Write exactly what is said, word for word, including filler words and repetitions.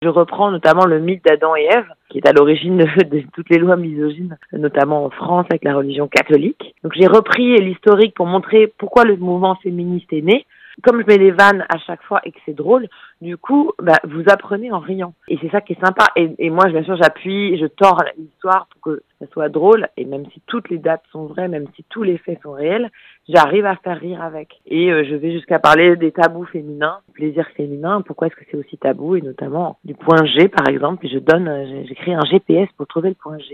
Je reprends notamment le mythe d'Adam et Ève, qui est à l'origine de, de toutes les lois misogynes, notamment en France avec la religion catholique. Donc j'ai repris l'historique pour montrer pourquoi le mouvement féministe est né. Comme je mets les vannes à chaque fois et que c'est drôle, du coup, bah, vous apprenez en riant. Et c'est ça qui est sympa. Et, et moi, bien sûr, j'appuie, je tords l'histoire pour que ça soit drôle. Et même si toutes les dates sont vraies, même si tous les faits sont réels, j'arrive à faire rire avec. Et euh, je vais jusqu'à parler des tabous féminins, du plaisir féminin. Pourquoi est-ce que c'est aussi tabou? Et notamment du point G, par exemple. Et je donne, j'écris un G P S pour trouver le point G.